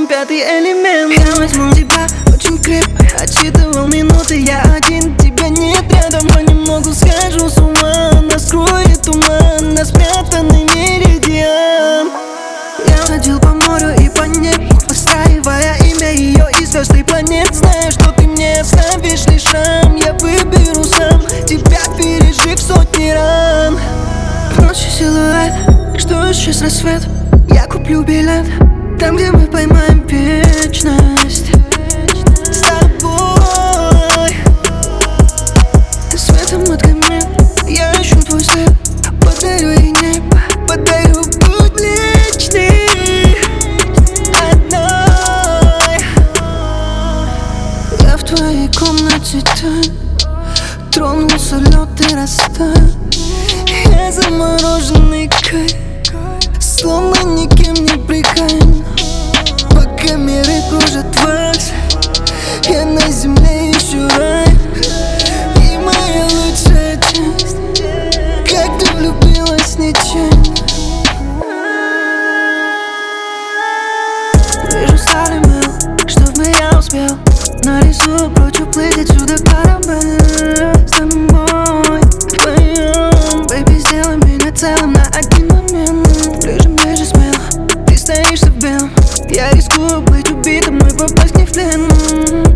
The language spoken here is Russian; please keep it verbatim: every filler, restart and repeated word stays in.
он пятый элемент. Я возьму тебя очень крепко, отсчитывал минуты, я один, тебя нет рядом. Понемногу схожу с ума, нас скроет туман, на спрятанный меридиан. Я ходил по морю и по небу, постраивая имя ее и звезд и планет, зная, что ты мне оставишь лишь шрам. Я выберу сам тебя, пережив сотни ран. В ночи силуэт, что исчез рассвет. Я куплю билет там, где мы поймаем вечность. С тобой светом от камин я ищу твой след. Подарю ей небо, подарю путь млечный одной. Я в твоей комнате таю, тронулся лед и растаял. Я замороженный кайф, словно никем не прикаян. Пока миры кружат вас, я на земле ищу рай. И моя лучшая часть, как ты влюбилась нечаянно. Вижу старый мэл, чтоб я успел. Нарисую прочь, уплыть отсюда корабль. С тобой вдвоем, бэйби, сделай меня целым на один момент. Ближе, ближе, смело, ты стоишься в белом. Я рискую быть убитым и попасть не в плен.